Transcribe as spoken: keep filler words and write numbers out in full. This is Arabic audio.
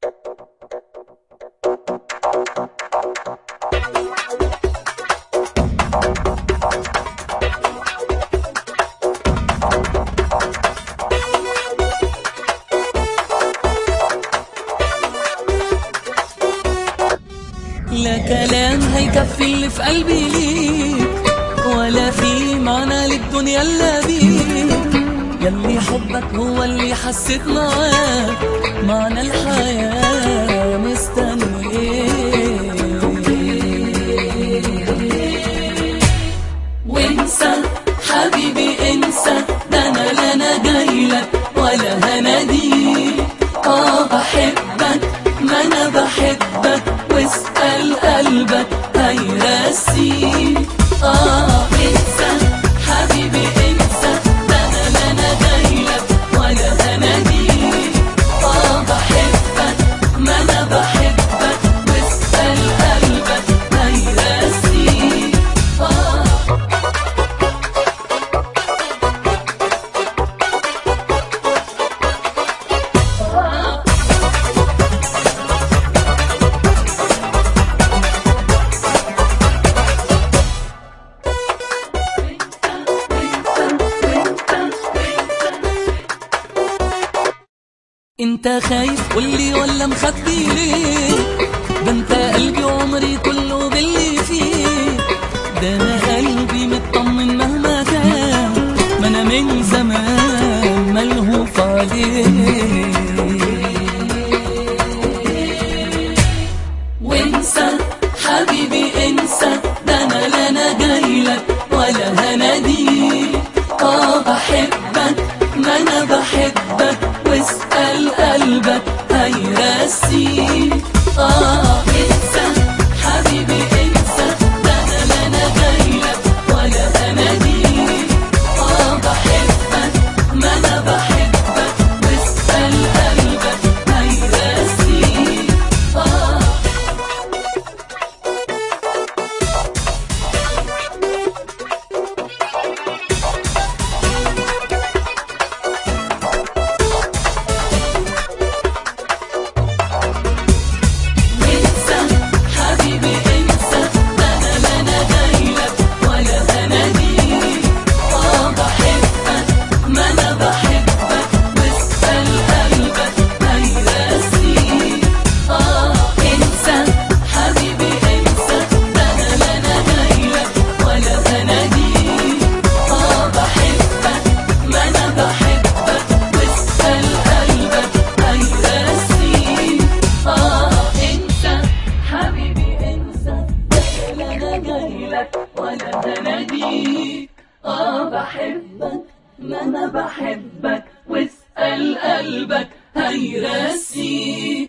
لا كلام هيكفي اللي في قلبي ليك، ولا في معنى للدنيا الا بيك. ياللي حبك هو اللي حسيت معاه معنى الحياة. مستني ايه؟ وانسى حبيبي انسى، ده انا لا انا جايلك ولا هناديك. اه بحبك ما انا بحبك، واسأل قلبك هيرسيك. اه انسى حبيبي انسى، ده انا لا انا جايلك ولا هناديك. اه بحبك ما انا بحبك، واسأل قلبك هيرسيك. اه انت خايف قولي ولا مخبي ليه؟ ده انت قلبي وعمري كله باللي فيه. ده انا قلبي مطمن مهما كان، ما انا من زمان ملهوف عليه. وانسى حبيبي انسى، ده انا لا انا جايلك ولا هناديك. اه بحبك ما انا بحبك، واسأل قلبك هيرسيك. اه انسى حبيبي انسى، ده انا لا انا جايلك ولا هناديك. اه بحبك ما انا بحبك، واسأل قلبك هيرسيك. اه ولا هناديك. اه بحبك ما انا بحبك، واسأل قلبك هيرسيك.